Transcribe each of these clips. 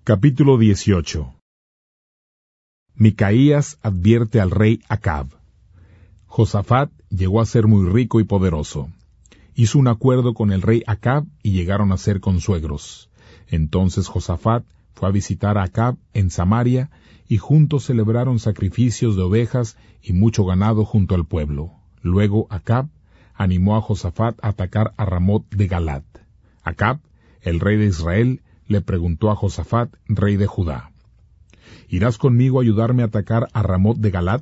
Capítulo 18. Micaías advierte al rey Acab. Josafat llegó a ser muy rico y poderoso. Hizo un acuerdo con el rey Acab y llegaron a ser consuegros. Entonces Josafat fue a visitar a Acab en Samaria y juntos celebraron sacrificios de ovejas y mucho ganado junto al pueblo. Luego Acab animó a Josafat a atacar a Ramot de Galad. Acab, el rey de Israel, le preguntó a Josafat, rey de Judá: ¿Irás conmigo a ayudarme a atacar a Ramot de Galad?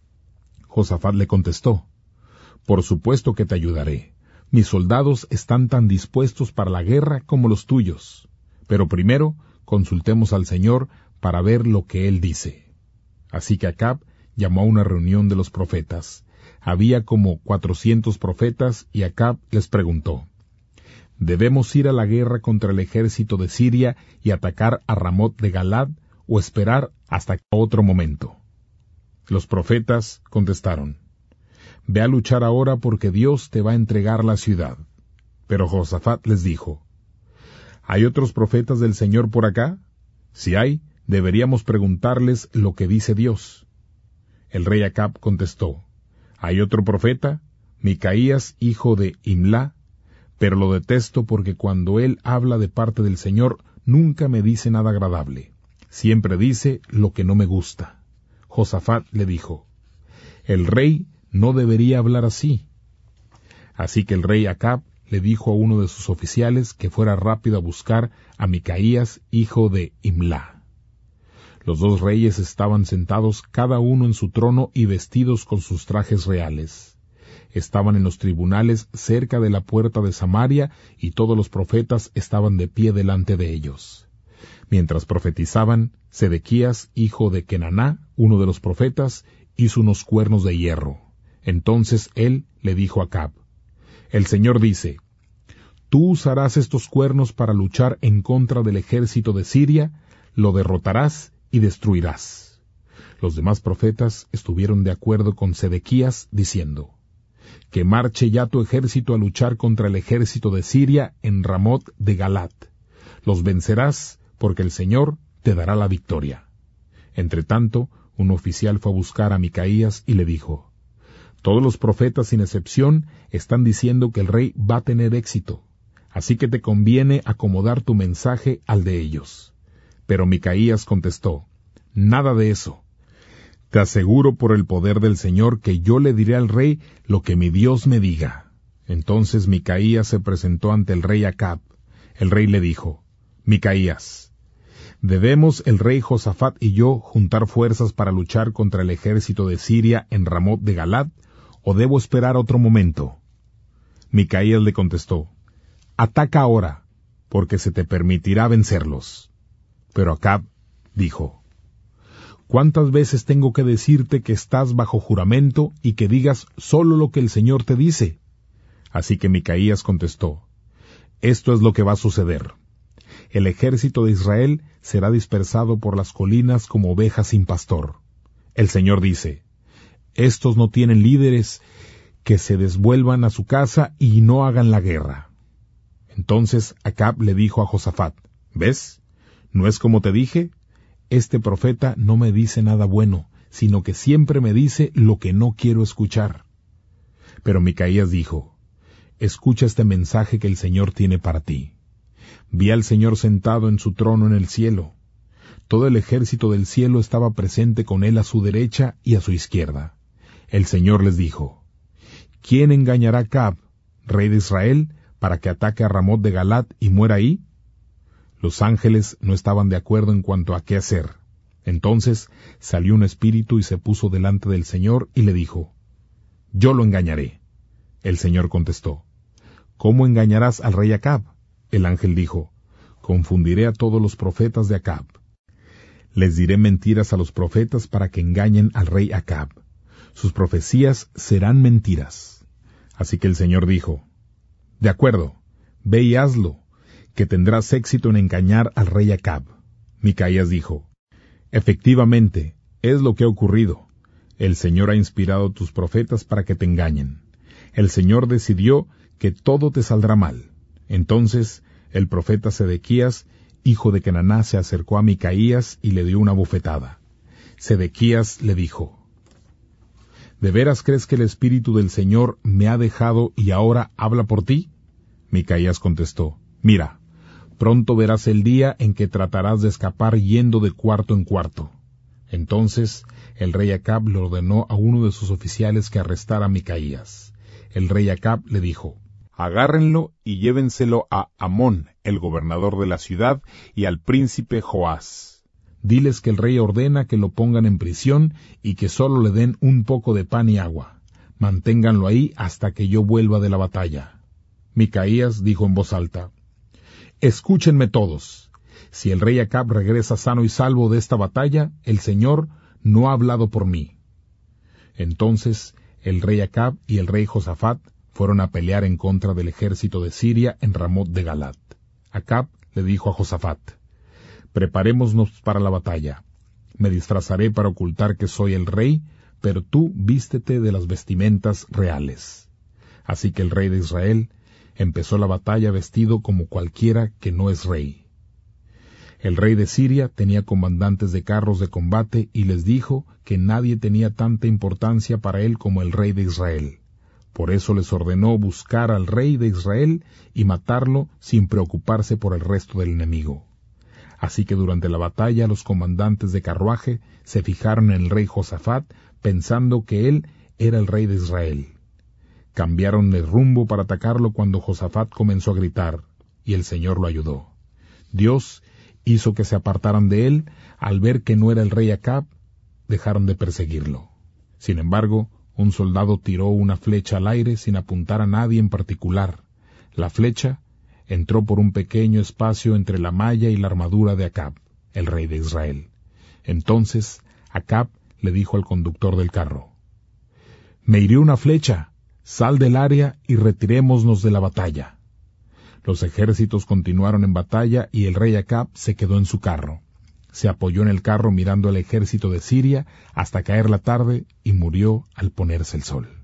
Josafat le contestó: Por supuesto que te ayudaré. Mis soldados están tan dispuestos para la guerra como los tuyos. Pero primero consultemos al Señor para ver lo que Él dice. Así que Acab llamó a una reunión de los profetas. Había como 400 profetas y Acab les preguntó: ¿Debemos ir a la guerra contra el ejército de Siria y atacar a Ramot de Galad o esperar hasta otro momento? Los profetas contestaron: Ve a luchar ahora porque Dios te va a entregar la ciudad. Pero Josafat les dijo: ¿Hay otros profetas del Señor por acá? Si hay, deberíamos preguntarles lo que dice Dios. El rey Acab contestó: ¿Hay otro profeta? Micaías, hijo de Imlá, pero lo detesto porque cuando él habla de parte del Señor nunca me dice nada agradable. Siempre dice lo que no me gusta. Josafat le dijo: El rey no debería hablar así. Así que el rey Acab le dijo a uno de sus oficiales que fuera rápido a buscar a Micaías, hijo de Imlá. Los dos reyes estaban sentados cada uno en su trono y vestidos con sus trajes reales. Estaban en los tribunales cerca de la puerta de Samaria y todos los profetas estaban de pie delante de ellos. Mientras profetizaban, Sedequías, hijo de Kenaná, uno de los profetas, hizo unos cuernos de hierro. Entonces él le dijo a Acab: El Señor dice: Tú usarás estos cuernos para luchar en contra del ejército de Siria, lo derrotarás y destruirás. Los demás profetas estuvieron de acuerdo con Sedequías, diciendo: Que marche ya tu ejército a luchar contra el ejército de Siria en Ramot de Galad. Los vencerás, porque el Señor te dará la victoria. Entretanto, un oficial fue a buscar a Micaías y le dijo: Todos los profetas sin excepción están diciendo que el rey va a tener éxito, así que te conviene acomodar tu mensaje al de ellos. Pero Micaías contestó: Nada de eso. Te aseguro por el poder del Señor que yo le diré al rey lo que mi Dios me diga. Entonces Micaías se presentó ante el rey Acab. El rey le dijo: Micaías, ¿debemos el rey Josafat y yo juntar fuerzas para luchar contra el ejército de Siria en Ramot de Galad, o debo esperar otro momento? Micaías le contestó: Ataca ahora, porque se te permitirá vencerlos. Pero Acab dijo: ¿Cuántas veces tengo que decirte que estás bajo juramento y que digas solo lo que el Señor te dice? Así que Micaías contestó: Esto es lo que va a suceder. El ejército de Israel será dispersado por las colinas como ovejas sin pastor. El Señor dice: Estos no tienen líderes, que se desvuelvan a su casa y no hagan la guerra. Entonces Acab le dijo a Josafat: ¿Ves? ¿No es como te dije? Este profeta no me dice nada bueno, sino que siempre me dice lo que no quiero escuchar. Pero Micaías dijo: Escucha este mensaje que el Señor tiene para ti. Vi al Señor sentado en su trono en el cielo. Todo el ejército del cielo estaba presente con él a su derecha y a su izquierda. El Señor les dijo: ¿Quién engañará a Acab, rey de Israel, para que ataque a Ramot de Galad y muera ahí? Los ángeles no estaban de acuerdo en cuanto a qué hacer. Entonces salió un espíritu y se puso delante del Señor y le dijo: Yo lo engañaré. El Señor contestó: ¿Cómo engañarás al rey Acab? El ángel dijo: Confundiré a todos los profetas de Acab. Les diré mentiras a los profetas para que engañen al rey Acab. Sus profecías serán mentiras. Así que el Señor dijo: De acuerdo, ve y hazlo, que tendrás éxito en engañar al rey Acab. Micaías dijo: Efectivamente, es lo que ha ocurrido. El Señor ha inspirado a tus profetas para que te engañen. El Señor decidió que todo te saldrá mal. Entonces el profeta Sedequías hijo de Kenaná, se acercó a Micaías y le dio una bofetada. Sedequías le dijo: ¿De veras crees que el Espíritu del Señor me ha dejado y ahora habla por ti? Micaías contestó: Mira, pronto verás el día en que tratarás de escapar yendo de cuarto en cuarto. Entonces el rey Acab le ordenó a uno de sus oficiales que arrestara a Micaías. El rey Acab le dijo: Agárrenlo y llévenselo a Amón, el gobernador de la ciudad, y al príncipe Joás. Diles que el rey ordena que lo pongan en prisión y que solo le den un poco de pan y agua. Manténganlo ahí hasta que yo vuelva de la batalla. Micaías dijo en voz alta: Escúchenme todos. Si el rey Acab regresa sano y salvo de esta batalla, el Señor no ha hablado por mí. Entonces el rey Acab y el rey Josafat fueron a pelear en contra del ejército de Siria en Ramot de Galat. Acab le dijo a Josafat: Preparémonos para la batalla. Me disfrazaré para ocultar que soy el rey, pero tú vístete de las vestimentas reales. Así que el rey de Israel empezó la batalla vestido como cualquiera que no es rey. El rey de Siria tenía comandantes de carros de combate y les dijo que nadie tenía tanta importancia para él como el rey de Israel. Por eso les ordenó buscar al rey de Israel y matarlo sin preocuparse por el resto del enemigo. Así que durante la batalla los comandantes de carruaje se fijaron en el rey Josafat pensando que él era el rey de Israel. Cambiaron de rumbo para atacarlo cuando Josafat comenzó a gritar, y el Señor lo ayudó. Dios hizo que se apartaran de él. Al ver que no era el rey Acab, dejaron de perseguirlo. Sin embargo, un soldado tiró una flecha al aire sin apuntar a nadie en particular. La flecha entró por un pequeño espacio entre la malla y la armadura de Acab, el rey de Israel. Entonces Acab le dijo al conductor del carro: «Me hirió una flecha, sal del área y retirémonos de la batalla». Los ejércitos continuaron en batalla y el rey Acab se quedó en su carro. Se apoyó en el carro mirando al ejército de Siria hasta caer la tarde y murió al ponerse el sol.